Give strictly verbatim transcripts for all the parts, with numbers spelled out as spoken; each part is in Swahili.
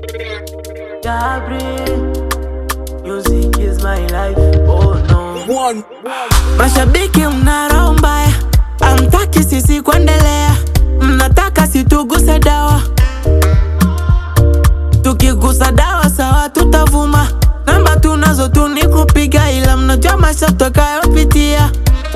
Gabriel, music is my life, oh no. One. Mashabiki mnaro mbaya, amtaki sisi kuendelea. Mnataka situguse dawa, tukigusa dawa sawa tutavuma. Namba tunazo tu ni kupiga, ila mnajua maisha tutakayopitia.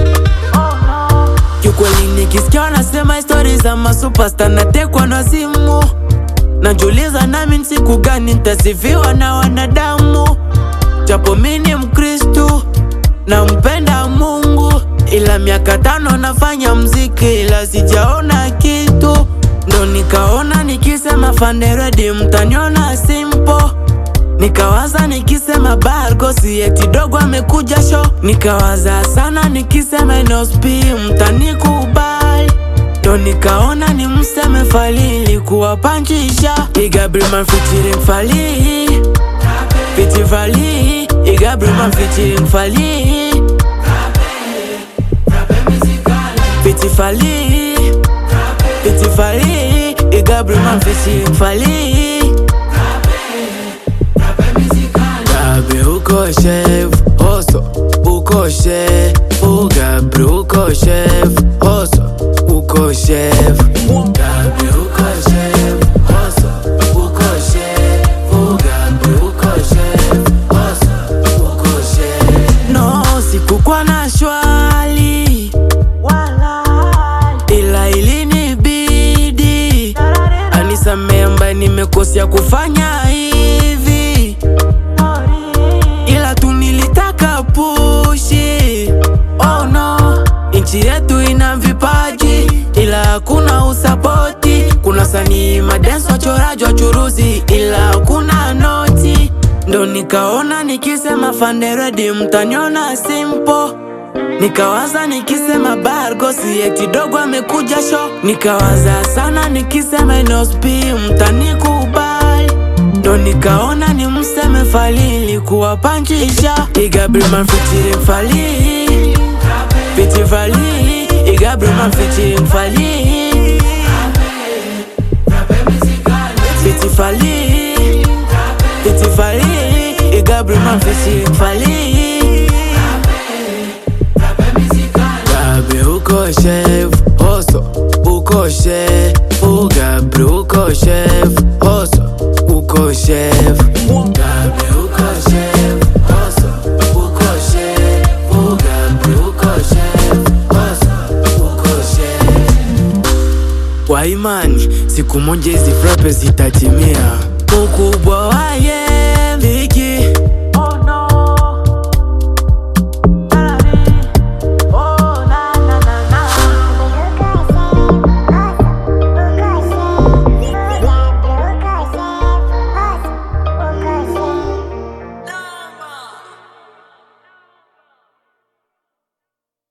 Kiukweli nikisikia wanasema stories za masuperstar natekwa na simu. Najiuliza nami siku gani nitasifiwa na wanadamu. Japo mimi ni Mkristo nampenda Mungu, ila miaka tano nafanya mziki ila sijaona kitu. Ndo nikaona nikisema Fande Ready mtaniona simple. Nikawaza nikisema Bargo si eti dogo amekuja show. Nikawaza sana nikisema Nospi mtanikubali. Ndo nikaona ni mseme Fally kuwapanchisha. Gabriel man featuring Fally, Fiti Fally. Gabriel man featuring Fally, Fiti Fally, Fiti Fally. Gabriel man featuring Fally. Gabriel uko chef, hoso uko chef. Oh Gabriel uko chef, hoso uko chef. Gabriel uko chef, hoso uko chef. Oh Gabriel uko chef, hoso uko chef. No sikukuwa na shwali ila ilinibidi anisamehe ambaye nimekosea kufanya hivi, ila tu nilitaka pushi. Oh no, inchi yetu ina vipaji ila hakuna usapoti. Kuna sanii madenso wachoraji wachuruzi ila hakuna noti. Ndo nikaona nikisema Fande Ready mtaniona simple. Nikawaza nikisema Bargo si eti dogo amekuja show. Nikawaza sana nikisema Nospi mtanikubali. Ndo nikaona ni mseme Fally kuwapanchisha. Gabriel man featuring Fally, Fiti Fally. Gabriel man featuring Fally, Fiti Fally, Fiti Fally. Gabriel man featuring Fally. Gabriel uko chef, hoso uko chef. Oh Gabriel uko chef, hoso uko chef. Gabriel uko chef, hoso uko chef. Oh Gabriel uko chef, hoso uko chef. Kwa imani siku moja hizi frappe zitatimia. Ukubwa wa ye